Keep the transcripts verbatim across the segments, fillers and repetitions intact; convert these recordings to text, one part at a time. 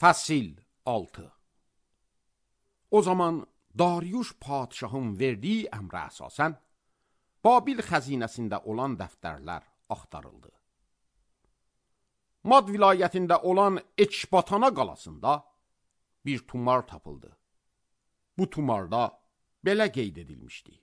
Fəsil altı. O zaman Dariuş padişahın verdiyi əmrə əsasən Babil xəzinəsində olan dəftərlər axtarıldı. Mad vilayətində olan Ekbatana qalasında bir tumar tapıldı. Bu tumarda belə qeyd edilmişdi: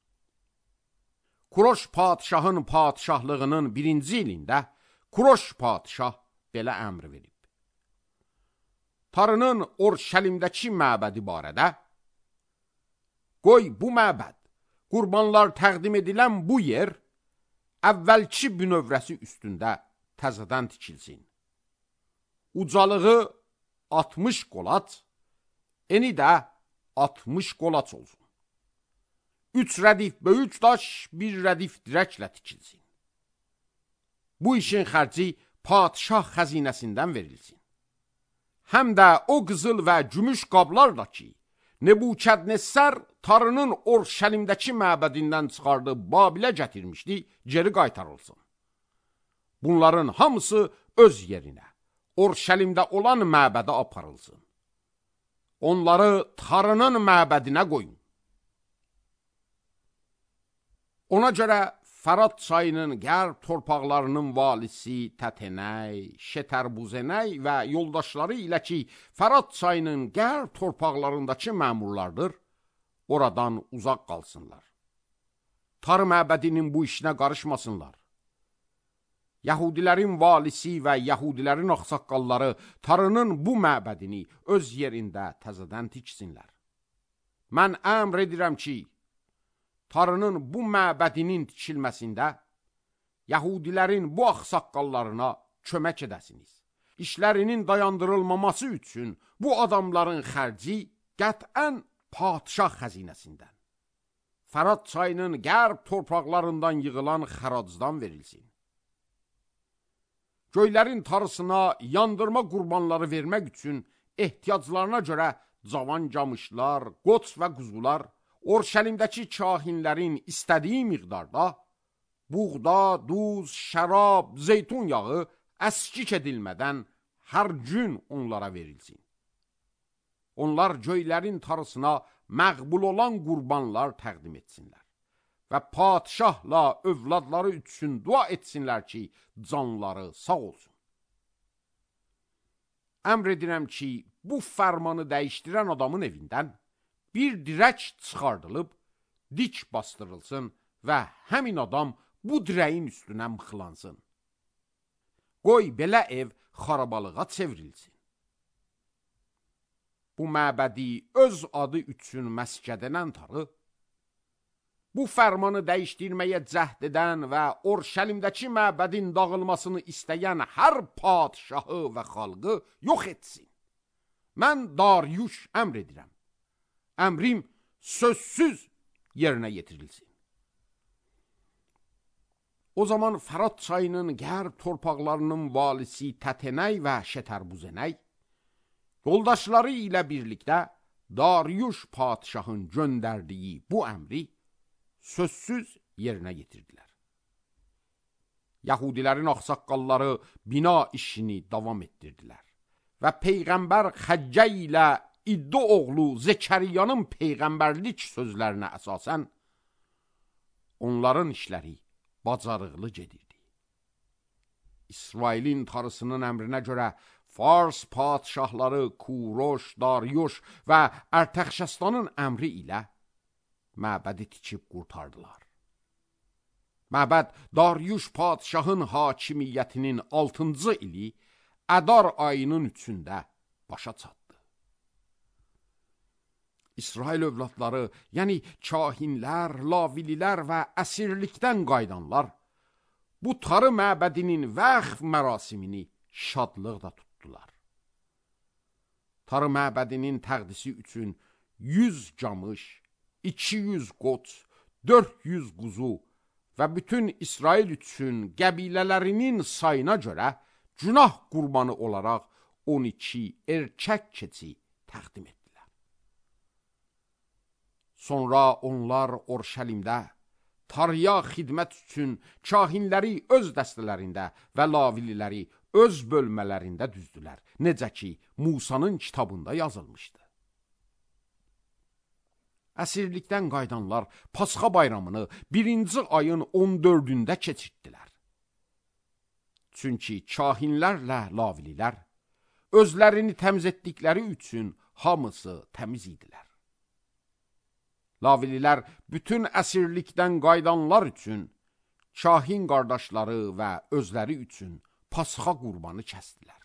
Kuroş padişahın padişahlığının birinci ilində Kuroş padişah belə əmr verib: Tarının Orşəlimdəki məbədi barədə, qoy bu məbəd, qurbanlar təqdim edilən bu yer, əvvəlki bünövrəsi üstündə təzədən tikilsin. Ucalığı altmış qolaç, eni də altmış qolaç olsun. Üç rədif böyük daş, bir rədif dirəklə tikilsin. Bu işin xərci padişah xəzinəsindən verilsin. Həm də o qızıl və gümüş qablar da ki, Nebukadnessar Tarının Orşəlimdəki məbədindən çıxardıb Babilə gətirmişdi, geri qaytarılsın. Bunların hamısı öz yerinə, Orşəlimdə olan məbədə aparılsın. Onları Tarının məbədinə qoyun. Ona görə Fərat çayının qərb torpaqlarının valisi Tətenəy, Şetərbuzenəy və yoldaşları ilə ki, Fərat çayının qərb torpaqlarındakı məmurlardır, oradan uzaq qalsınlar. Tar məbədinin bu işinə qarışmasınlar. Yahudilərin valisi və Yahudilərin ağsaqqalları Tarının bu məbədini öz yerində təzədən tiksinlər. Mən əmr edirəm ki, Tarının bu məbədinin tikilməsində Yahudilərin bu ağsaqqallarına kömək edəsiniz. İşlərinin dayandırılmaması üçün bu adamların xərci qətən padişah xəzinəsindən, Fərat çayının qərb torpaqlarından yığılan xəracdan verilsin. Göylərin tarısına yandırma qurbanları vermək üçün ehtiyaclarına görə cavan camışlar, qoç və quzular, Orşəlimdəki kahinlərin istədiyi miqdarda buğda, duz, şərab, zeytun yağı əskik edilmədən hər gün onlara verilsin. Onlar göylərin tarısına məqbul olan qurbanlar təqdim etsinlər və padişahla övladları üçün dua etsinlər ki, canları sağ olsun. Əmr edirəm ki, bu fərmanı dəyişdirən adamın evindən bir dirək çıxardılıb, dik bastırılsın və həmin adam bu dirəyin üstünə mıxlansın. Qoy belə ev xarabalığa çevrilsin. Bu məbədi öz adı üçün məskən edən Tarı, bu fərmanı dəyişdirməyə cəhd edən və Orşəlimdəki məbədin dağılmasını istəyən hər padişahı və xalqı yox etsin. Mən Dariuş əmr edirəm. Əmrim sözsüz yerinə yetirilsin. O zaman Fərat çayının qərb torpaqlarının valisi Tətenəy və Şetərbuzenəy yoldaşları ilə birlikdə Dariuş padişahın göndərdiyi bu əmri sözsüz yerinə yetirdilər. Yahudilərin ağsaqqalları bina işini davam etdirdilər və Peyğəmbər Xəccə ilə İddo oğlu Zekəriyanın peyğəmbərlik sözlərinə əsasən onların işləri bacarıqlı gedirdi. İsrailin tarısının əmrinə görə Fars padişahları Kuroş, Dariuş və Ərtəxşəstanın əmri ilə məbədi tikib qurtardılar. Məbəd Dariuş padişahın hakimiyyətinin altıncı ili Ədar ayının üçündə başa çatdı. İsrail övladları, yəni kahinlər, lavililər və əsirlikdən qaydanlar, bu Tarı məbədinin vəqf mərasimini şadlıqla tutdular. Tarı məbədinin təqdisi üçün yüz camış, iki yüz qoç, dörd yüz quzu və bütün İsrail üçün qəbilələrinin sayına görə günah qurbanı olaraq on iki erkək keçi təqdim etdilər. Sonra onlar Orşəlimdə Tarıya xidmət üçün kahinləri öz dəstələrində və lavililəri öz bölmələrində düzdülər, necə ki, Musanın kitabında yazılmışdı. Əsirlikdən qaydanlar Pasxa bayramını birinci ayın on dördündə keçirdilər. Çünki kahinlərlə lavililər özlərini təmiz etdikləri üçün hamısı təmiz idilər. Lavililər bütün əsirlikdən qaydanlar üçün, kahin qardaşları və özləri üçün Pasxa qurbanı kəsdilər.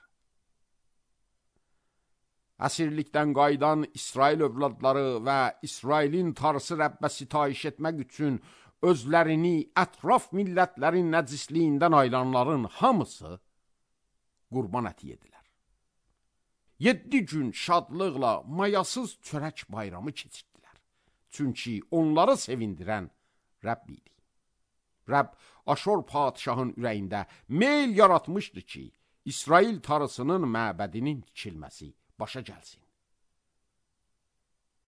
Əsirlikdən qaydan İsrail övladları və İsrailin Tanrısı Rəbbə sitayiş etmək üçün özlərini ətraf millətlərin nəcisliyindən ayıranların hamısı qurban əti yedilər. Yeddi gün şadlıqla mayasız çörək bayramı keçirdilər. Çünki onları sevindirən Rəbb idi. Rəbb Aşor padişahın ürəyində meyl yaratmışdı ki, İsrail Tanrısının məbədinin tikilməsi başa gəlsin.